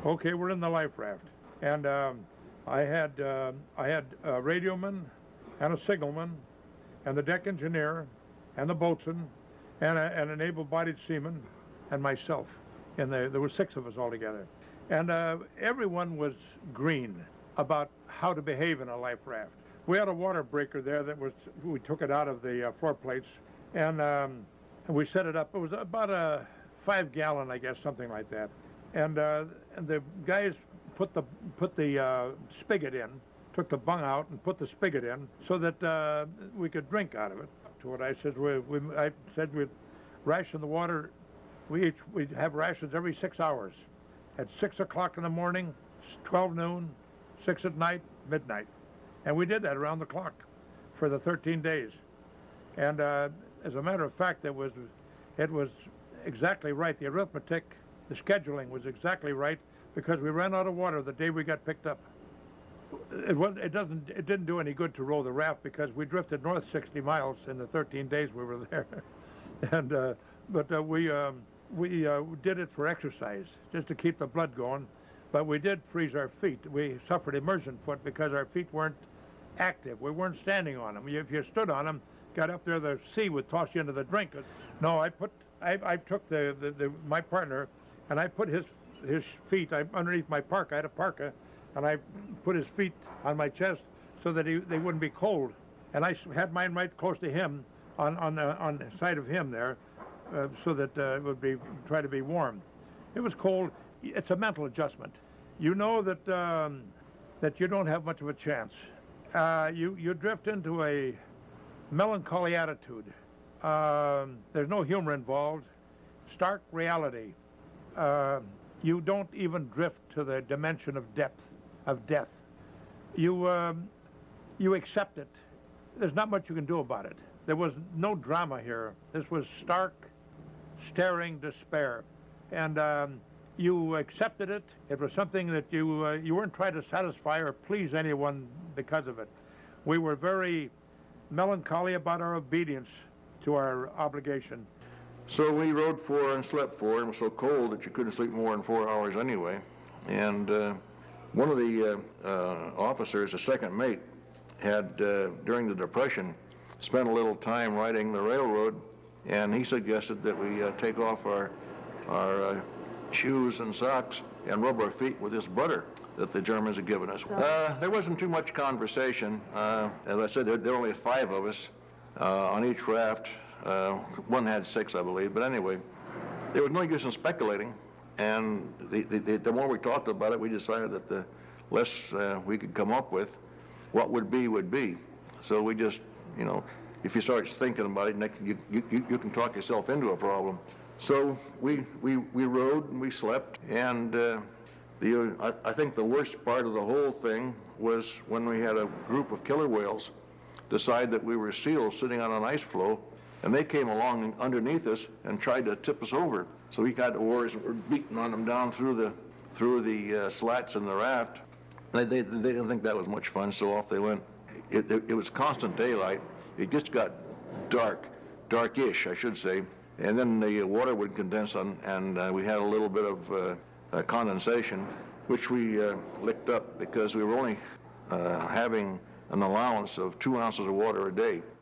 Okay, we're in the life raft, and I had a radioman and a signalman and the deck engineer and the boatswain and an able-bodied seaman and myself. And there were 6 of us altogether. And everyone was green about how to behave in a life raft. We had a water breaker there we took it out of the floor plates, and we set it up. It was about a 5-gallon, I guess, something like that. And the guys put the spigot in, took the bung out and put the spigot in so that we could drink out of it. To what I said, I said we'd ration the water. We'd have rations every 6 hours. At 6 o'clock in the morning, 12 noon, 6 at night, midnight. And we did that around the clock for the 13 days. And as a matter of fact, it was exactly right. The arithmetic, the scheduling was exactly right because we ran out of water the day we got picked up. It didn't do any good to row the raft because we drifted north 60 miles in the 13 days we were there. And but we did it for exercise, just to keep the blood going. But we did freeze our feet. We suffered immersion foot because our feet weren't active. We weren't standing on them. If you stood on them, got up there, the sea would toss you into the drink. No, I took my partner, and I put his feet underneath my parka. I had a parka, and I put his feet on my chest so that they wouldn't be cold. And I had mine right close to him on the side of him there, so that it would try to be warm. It was cold. It's a mental adjustment. You know that you don't have much of a chance. You drift into a melancholy attitude. There's no humor involved. Stark reality. You don't even drift to the dimension of death. You accept it. There's not much you can do about it. There was no drama here. This was stark, staring despair. And you accepted it. It was something that you weren't trying to satisfy or please anyone because of it. We were very melancholy about our obedience to our obligation. So we rode 4 and slept 4, and it was so cold that you couldn't sleep more than 4 hours anyway. And one of the officers, a second mate, had, during the Depression, spent a little time riding the railroad, and he suggested that we take off our shoes and socks and rub our feet with this butter that the Germans had given us. There wasn't too much conversation. As I said, there were only 5 of us on each raft. One had 6, I believe, but anyway, there was no use in speculating, and the more we talked about it, we decided that the less we could come up with, what would be. So we just, if you start thinking about it, you can talk yourself into a problem. So we rode and we slept, and I think the worst part of the whole thing was when we had a group of killer whales decide that we were seals sitting on an ice floe, and they came along underneath us and tried to tip us over. So we got the oars and we're beating on them down through the slats in the raft. They didn't think that was much fun, so off they went. It was constant daylight. It just got darkish, I should say. And then the water would condense and we had a little bit of condensation, which we licked up because we were only having an allowance of 2 ounces of water a day.